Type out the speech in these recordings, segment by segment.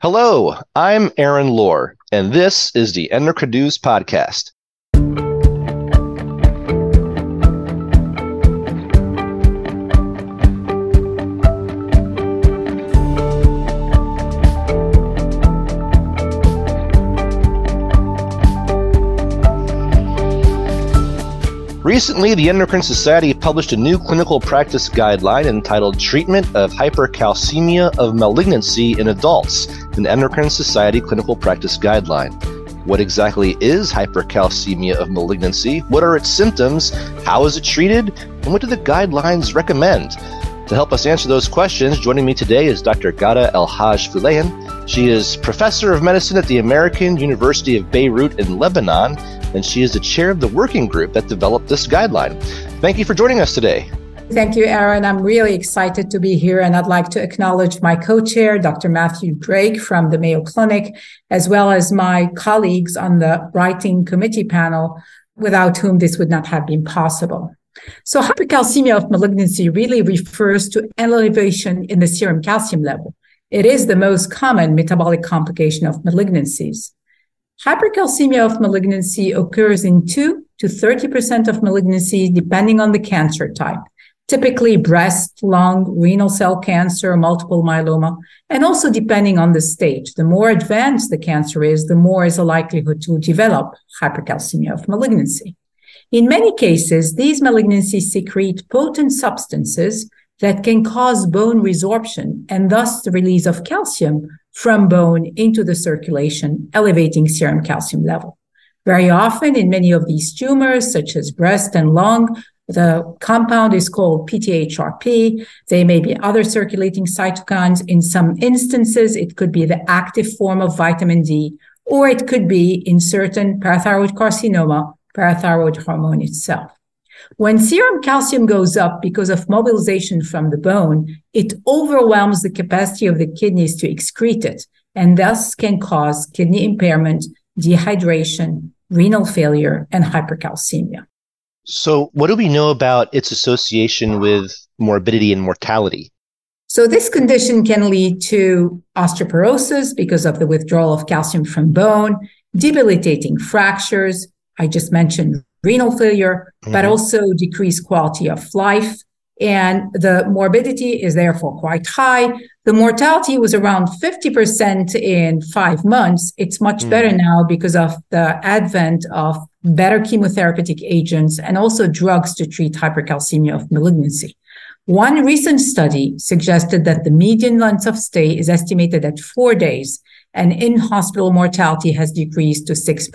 Hello, I'm Aaron Lohr, and this is the Endocrinews Podcast. Recently, the Endocrine Society published a new clinical practice guideline entitled Treatment of Hypercalcemia of Malignancy in Adults, an Endocrine Society clinical practice guideline. What exactly is hypercalcemia of malignancy? What are its symptoms? How is it treated? And what do the guidelines recommend? To help us answer those questions, joining me today is Dr. Ghada El-Haj Fulayan. She is professor of medicine at the American University of Beirut in Lebanon, and she is the chair of the working group that developed this guideline. Thank you for joining us today. Thank you, Aaron. I'm really excited to be here, and I'd like to acknowledge my co-chair, Dr. Matthew Drake from the Mayo Clinic, as well as my colleagues on the writing committee panel, without whom this would not have been possible. So hypercalcemia of malignancy really refers to elevation in the serum calcium level. It is the most common metabolic complication of malignancies. Hypercalcemia of malignancy occurs in 2 to 30% of malignancies, depending on the cancer type, typically breast, lung, renal cell cancer, multiple myeloma, and also depending on the stage. The more advanced the cancer is, the more is the likelihood to develop hypercalcemia of malignancy. In many cases, these malignancies secrete potent substances that can cause bone resorption and thus the release of calcium from bone into the circulation, elevating serum calcium level. Very often in many of these tumors, such as breast and lung, the compound is called PTHrP. There may be other circulating cytokines. In some instances, it could be the active form of vitamin D, or it could be in certain parathyroid carcinoma, parathyroid hormone itself. When serum calcium goes up because of mobilization from the bone, it overwhelms the capacity of the kidneys to excrete it, and thus can cause kidney impairment, dehydration, renal failure, and hypercalcemia. So what do we know about its association with morbidity and mortality? So this condition can lead to osteoporosis because of the withdrawal of calcium from bone, debilitating fractures, I just mentioned renal failure, but also decreased quality of life. And the morbidity is therefore quite high. The mortality was around 50% in 5 months. It's much better now because of the advent of better chemotherapeutic agents and also drugs to treat hypercalcemia of malignancy. One recent study suggested that the median length of stay is estimated at 4 days, and in-hospital mortality has decreased to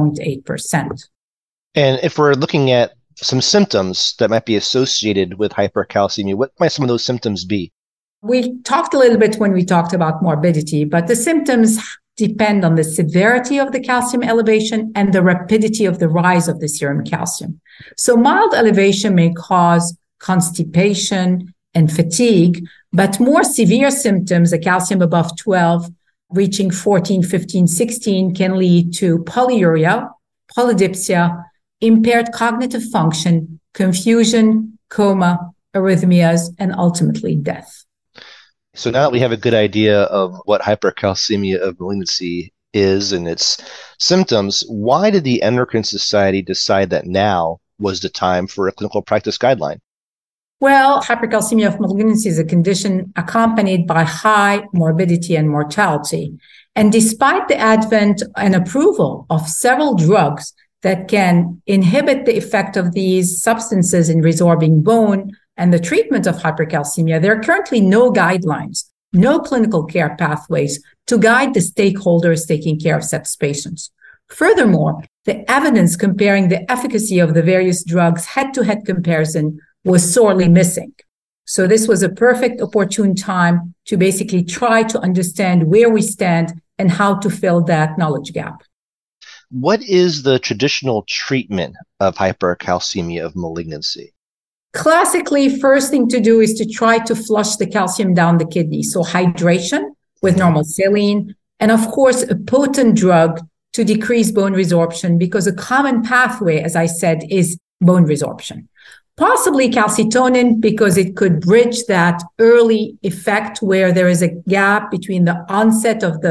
6.8%. And if we're looking at some symptoms that might be associated with hypercalcemia, what might some of those symptoms be? We talked a little bit when we talked about morbidity, but the symptoms depend on the severity of the calcium elevation and the rapidity of the rise of the serum calcium. So mild elevation may cause constipation and fatigue, but more severe symptoms, the calcium above 12, reaching 14, 15, 16, can lead to polyuria, polydipsia, impaired cognitive function, confusion, coma, arrhythmias, and ultimately death. So now that we have a good idea of what hypercalcemia of malignancy is and its symptoms, why did the Endocrine Society decide that now was the time for a clinical practice guideline? Well, hypercalcemia of malignancy is a condition accompanied by high morbidity and mortality. And despite the advent and approval of several drugs that can inhibit the effect of these substances in resorbing bone and the treatment of hypercalcemia, there are currently no guidelines, no clinical care pathways to guide the stakeholders taking care of such patients. Furthermore, the evidence comparing the efficacy of the various drugs head-to-head comparison was sorely missing. So this was a perfect opportune time to basically try to understand where we stand and how to fill that knowledge gap. What is the traditional treatment of hypercalcemia of malignancy? Classically, first thing to do is to try to flush the calcium down the kidney. So hydration with normal saline, and of course, a potent drug to decrease bone resorption, because a common pathway, as I said, is bone resorption. Possibly calcitonin, because it could bridge that early effect where there is a gap between the onset of the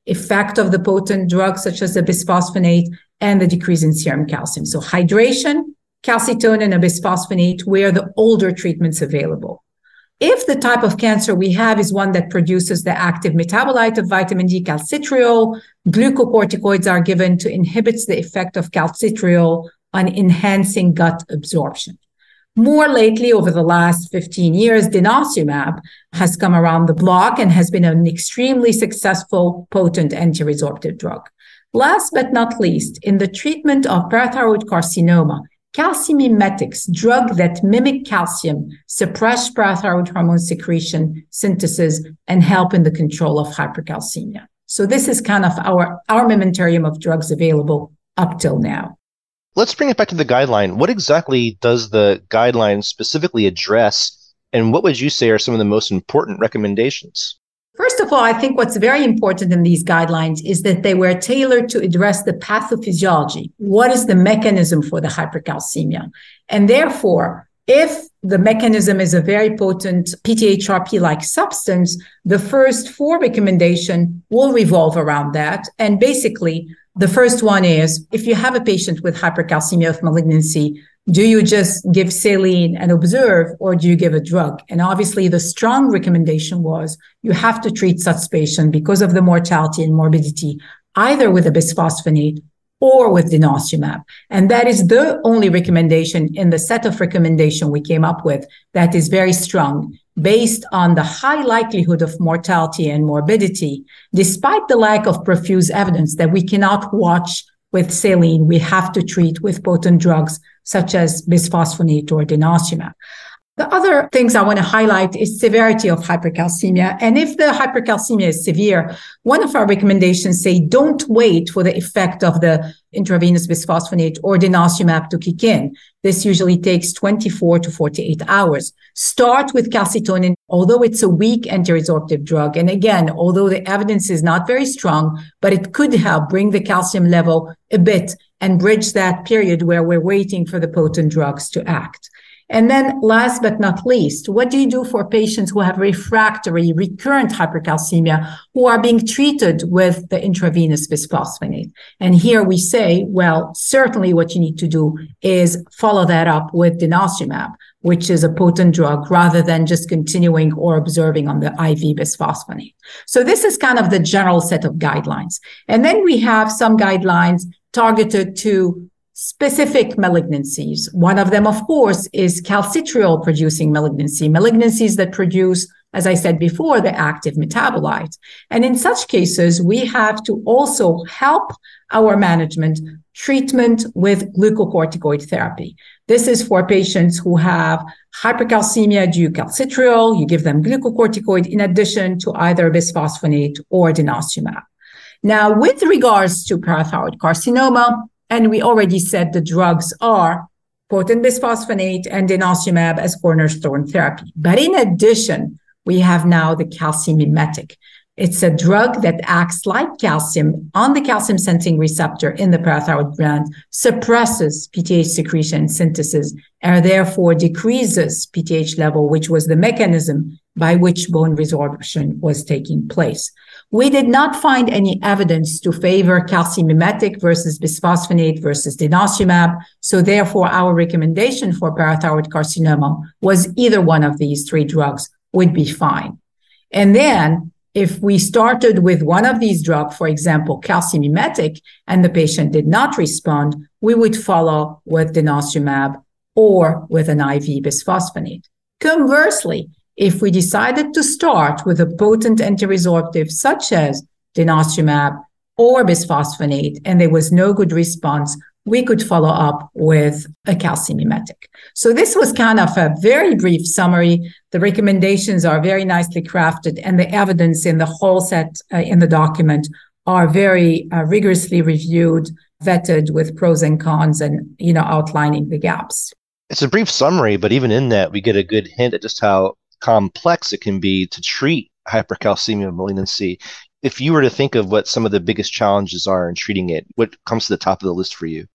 effect of the potent drugs such as the bisphosphonate, and the decrease in serum calcium. So hydration, calcitonin, and bisphosphonate were the older treatments available. If the type of cancer we have is one that produces the active metabolite of vitamin D, calcitriol, glucocorticoids are given to inhibit the effect of calcitriol on enhancing gut absorption. More lately, over the last 15 years, denosumab has come around the block and has been an extremely successful, potent anti-resorptive drug. Last but not least, in the treatment of parathyroid carcinoma, calcimimetics, drugs that mimic calcium, suppress parathyroid hormone secretion, synthesis, and help in the control of hypercalcemia. So this is kind of our armamentarium of drugs available up till now. Let's bring it back to the guideline. What exactly does the guideline specifically address, and what would you say are some of the most important recommendations? First of all, I think what's very important in these guidelines is that they were tailored to address the pathophysiology. What is the mechanism for the hypercalcemia? And therefore, if the mechanism is a very potent PTHrP-like substance, the first 4 recommendations will revolve around that. And basically, the first one is, if you have a patient with hypercalcemia of malignancy, do you just give saline and observe, or do you give a drug? And obviously, the strong recommendation was you have to treat such patient because of the mortality and morbidity, either with a bisphosphonate or with denosumab. And that is the only recommendation in the set of recommendation we came up with that is very strong, based on the high likelihood of mortality and morbidity, despite the lack of profuse evidence that we cannot watch with saline, we have to treat with potent drugs such as bisphosphonate or denosumab. The other things I want to highlight is severity of hypercalcemia. And if the hypercalcemia is severe, one of our recommendations say don't wait for the effect of the intravenous bisphosphonate or denosumab to kick in. This usually takes 24 to 48 hours. Start with calcitonin, although it's a weak anti-resorptive drug. And again, although the evidence is not very strong, but it could help bring the calcium level a bit and bridge that period where we're waiting for the potent drugs to act. And then last but not least, what do you do for patients who have refractory recurrent hypercalcemia who are being treated with the intravenous bisphosphonate? And here we say, well, certainly what you need to do is follow that up with denosumab, which is a potent drug, rather than just continuing or observing on the IV bisphosphonate. So this is kind of the general set of guidelines. And then we have some guidelines targeted to specific malignancies. One of them, of course, is calcitriol producing malignancies that produce, as I said before, the active metabolite. And in such cases, we have to also help our management treatment with glucocorticoid therapy. This is for patients who have hypercalcemia due to calcitriol. You give them glucocorticoid in addition to either bisphosphonate or denosumab. Now, with regards to parathyroid carcinoma, and we already said the drugs are potent bisphosphonate and denosumab as cornerstone therapy. But in addition, we have now the calcimimetic. It's a drug that acts like calcium on the calcium sensing receptor in the parathyroid gland, suppresses PTH secretion synthesis, and therefore decreases PTH level, which was the mechanism by which bone resorption was taking place. We did not find any evidence to favor calcimimetic versus bisphosphonate versus denosumab. So therefore, our recommendation for parathyroid carcinoma was either one of these 3 drugs would be fine. And then if we started with one of these drugs, for example, calcimimetic, and the patient did not respond, we would follow with denosumab or with an IV bisphosphonate. Conversely, if we decided to start with a potent anti-resorptive such as denosumab or bisphosphonate, and there was no good response, we could follow up with a calcimimetic. So this was kind of a very brief summary. The recommendations are very nicely crafted, and the evidence in the whole set in the document are very rigorously reviewed, vetted with pros and cons, and outlining the gaps. It's a brief summary, but even in that, we get a good hint at just how complex it can be to treat hypercalcemia malignancy. If you were to think of what some of the biggest challenges are in treating it, what comes to the top of the list for you?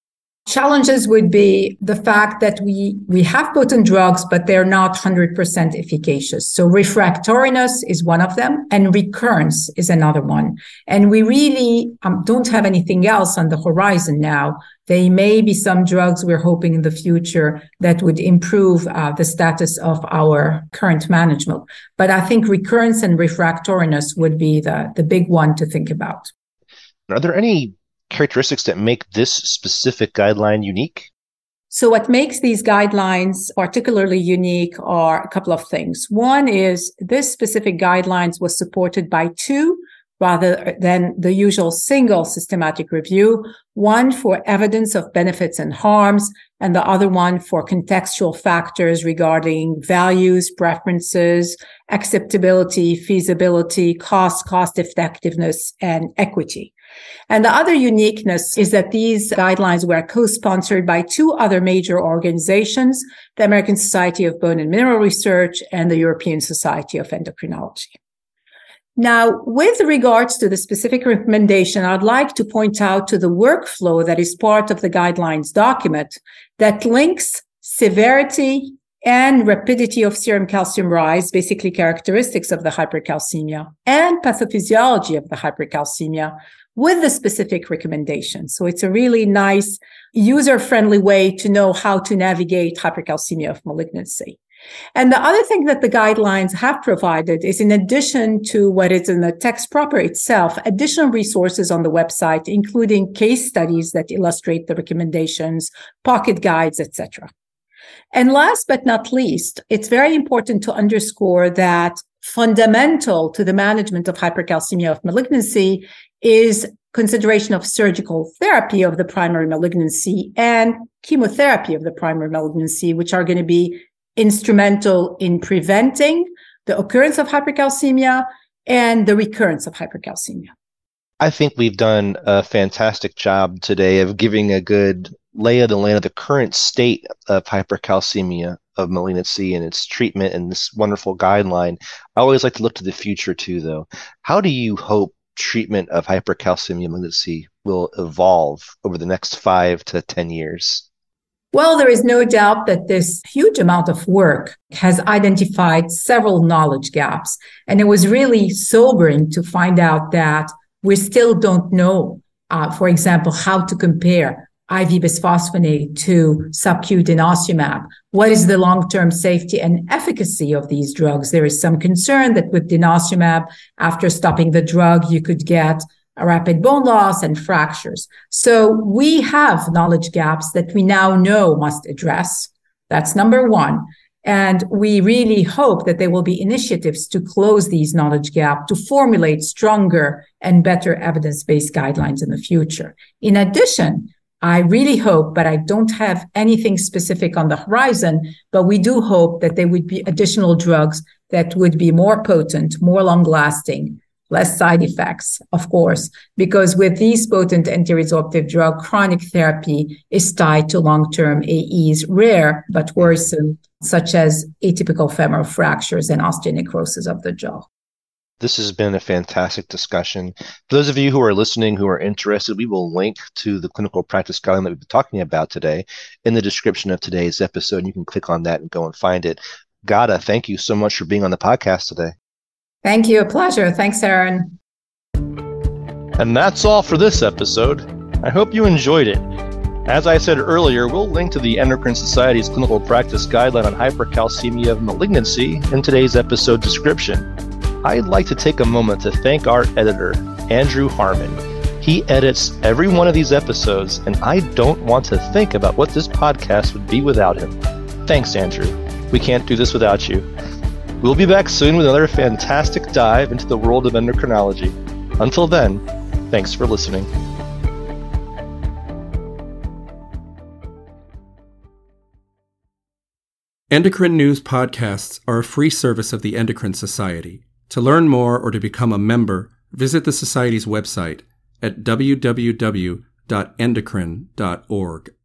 Challenges would be the fact that we have potent drugs, but they're not 100% efficacious. So refractoriness is one of them, and recurrence is another one. And we really don't have anything else on the horizon now. There may be some drugs we're hoping in the future that would improve the status of our current management. But I think recurrence and refractoriness would be the big one to think about. Are there any characteristics that make this specific guideline unique? So what makes these guidelines particularly unique are a couple of things. One is this specific guidelines was supported by two rather than the usual single systematic review, one for evidence of benefits and harms, and the other one for contextual factors regarding values, preferences, acceptability, feasibility, cost effectiveness, and equity. And the other uniqueness is that these guidelines were co-sponsored by two other major organizations, the American Society of Bone and Mineral Research and the European Society of Endocrinology. Now, with regards to the specific recommendation, I'd like to point out to the workflow that is part of the guidelines document that links severity and rapidity of serum calcium rise, basically characteristics of the hypercalcemia, and pathophysiology of the hypercalcemia with the specific recommendation. So it's a really nice, user-friendly way to know how to navigate hypercalcemia of malignancy. And the other thing that the guidelines have provided is, in addition to what is in the text proper itself, additional resources on the website, including case studies that illustrate the recommendations, pocket guides, etc. And last but not least, it's very important to underscore that fundamental to the management of hypercalcemia of malignancy is consideration of surgical therapy of the primary malignancy and chemotherapy of the primary malignancy, which are going to be instrumental in preventing the occurrence of hypercalcemia and the recurrence of hypercalcemia. I think we've done a fantastic job today of giving a good lay of the land of the current state of hypercalcemia of malignancy and its treatment and this wonderful guideline. I always like to look to the future too, though. How do you hope treatment of hypercalcemia malignancy will evolve over the next 5 to 10 years? Well, there is no doubt that this huge amount of work has identified several knowledge gaps. And it was really sobering to find out that we still don't know, for example, how to compare IV bisphosphonate to sub-Q denosumab. What is the long-term safety and efficacy of these drugs? There is some concern that with denosumab, after stopping the drug, you could get a rapid bone loss and fractures. So we have knowledge gaps that we now know must address. That's number one. And we really hope that there will be initiatives to close these knowledge gaps, to formulate stronger and better evidence-based guidelines in the future. In addition, I really hope, but I don't have anything specific on the horizon, but we do hope that there would be additional drugs that would be more potent, more long-lasting, less side effects, of course, because with these potent anti-resorptive drug, chronic therapy is tied to long-term AEs, rare but worrisome, such as atypical femoral fractures and osteonecrosis of the jaw. This has been a fantastic discussion. For those of you who are listening, who are interested, we will link to the clinical practice guideline that we've been talking about today in the description of today's episode. You can click on that and go and find it. Ghada, thank you so much for being on the podcast today. Thank you. A pleasure. Thanks, Aaron. And that's all for this episode. I hope you enjoyed it. As I said earlier, we'll link to the Endocrine Society's clinical practice guideline on hypercalcemia of malignancy in today's episode description. I'd like to take a moment to thank our editor, Andrew Harmon. He edits every one of these episodes, and I don't want to think about what this podcast would be without him. Thanks, Andrew. We can't do this without you. We'll be back soon with another fantastic dive into the world of endocrinology. Until then, thanks for listening. Endocrine News podcasts are a free service of the Endocrine Society. To learn more or to become a member, visit the Society's website at www.endocrine.org.